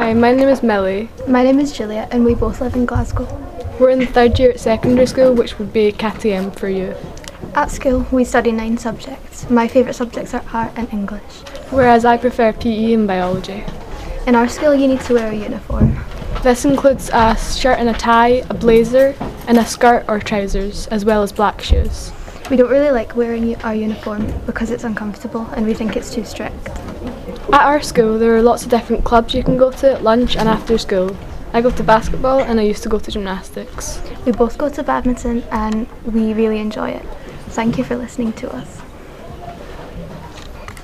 Hi, my name is Millie. My name is Julia and we both live in Glasgow. We're in the third year at secondary school, which would be KTM for you. At school we study 9 subjects. My favourite subjects are art and English. Whereas I prefer PE and biology. In our school you need to wear a uniform. This includes a shirt and a tie, a blazer, and a skirt or trousers, as well as black shoes. We don't really like wearing our uniform because it's uncomfortable and we think it's too strict. At our school there are lots of different clubs you can go to at lunch and after school. I go to basketball and I used to go to gymnastics. We both go to badminton and we really enjoy it. Thank you for listening to us.